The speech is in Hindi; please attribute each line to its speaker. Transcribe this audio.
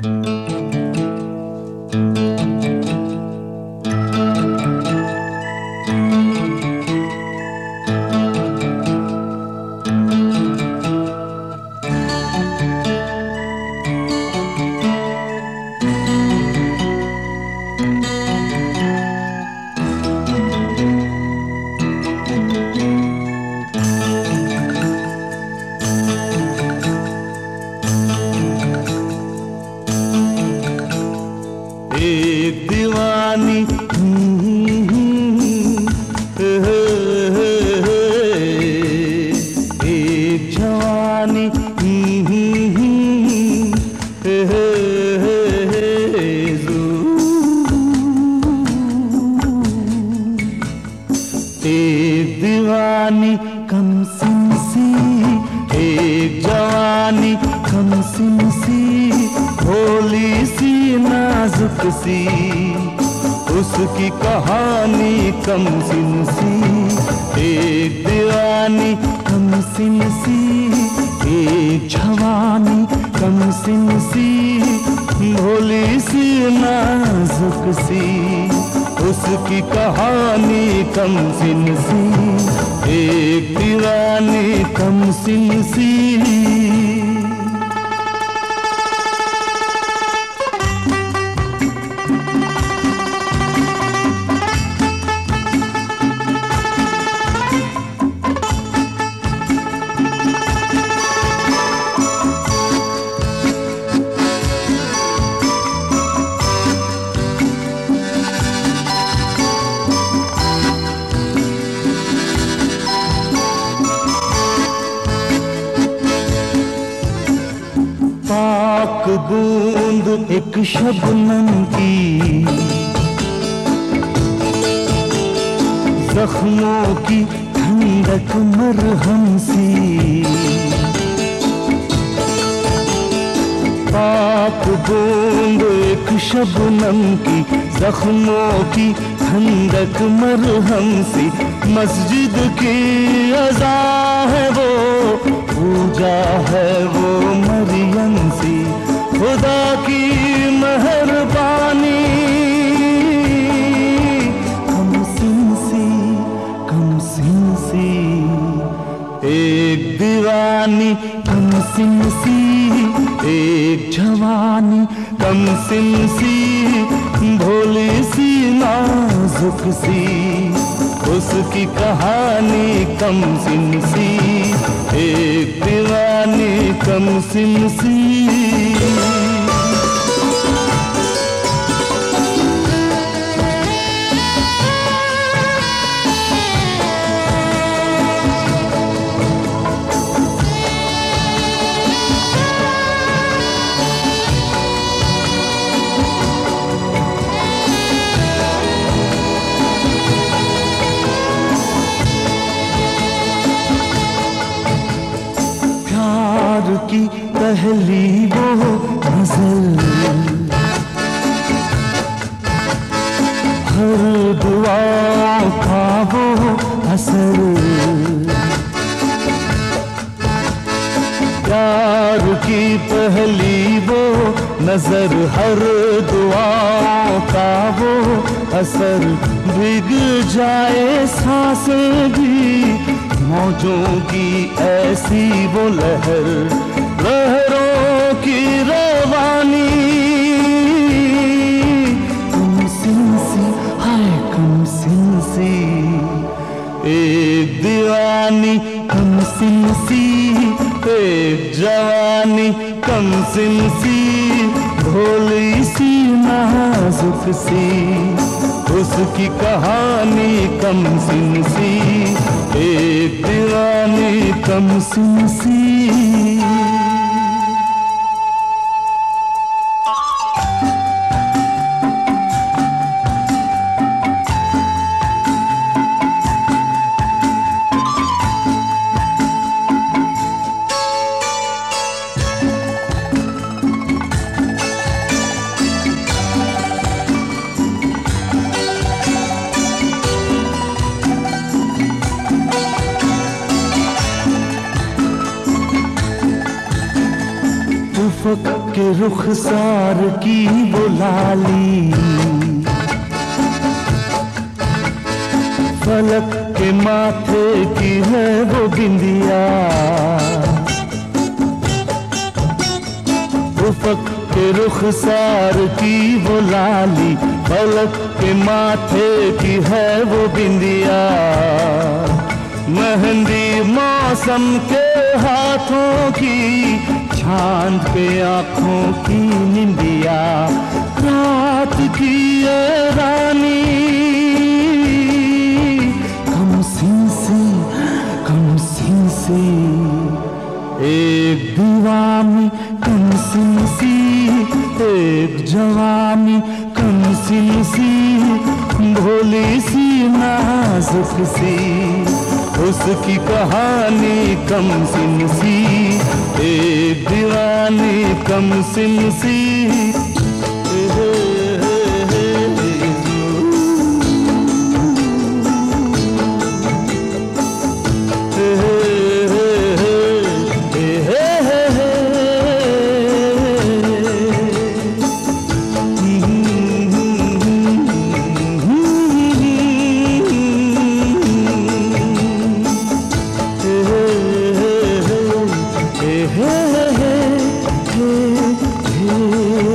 Speaker 1: एक दीवानी एक जवानी एक दीवानी कम सिंसी, एक जवानी कम सिंसी, भोली सी नाजुक सी, उसकी कहानी कम सिंसी। एक दीवानी कम सिंसी, एक जवानी कम सिंसी, भोली सी नाजुक सी, उसकी कहानी कम सिंसी। एक दीवानी कम सिंसी। पाक बूंद एक शबनम की, जख्मों की ठंडक मरहम सी। पाक बूंद एक शबनम की, जख्मों की ठंडक मरहम सी। मस्जिद की अज़ा है वो, पूजा है वो मरियम सी। खुदा की मेहरबानी कम सिंसी, कम सिंसी। एक दीवानी कम सिंसी, एक जवानी कम सिंसी, भोली सी नाजुक सी, उसकी कहानी कम सिंसी। एक दीवानी कम सिंसी। की पहली वो नजर, हर दुआ का वो असर। प्यार की पहली वो नजर, हर दुआ का वो असर। भीग जाए सांसें भी मौजों की ऐसी वो लहर, लहरों की रवानी कम सिंसी, हाय कम सिंसी। एक दीवानी कम सिंसी, एक जवानी कम सिंसी, भोली सी नाजुक सी, उसकी कहानी कम सिंसी। एक दीवानी कम सिंसी। के रुखसार की वो लाली, फलक के माथे की है वो बिंदिया, उफक के रुखसार की वो लाली, फलक के माथे की है वो बिंदिया। मेहंदी मौसम के हाथों की, चांद पे आंखों की निंदिया, रात की ये रानी कम सिंसी, एक दीवानी कम सिंसी, एक जवानी कम सिंसी, भोली सी नाजुक सी, उसकी कहानी कम सिंसी, एक दीवानी कम सिंसी। Hey, hey, hey, hey, hey.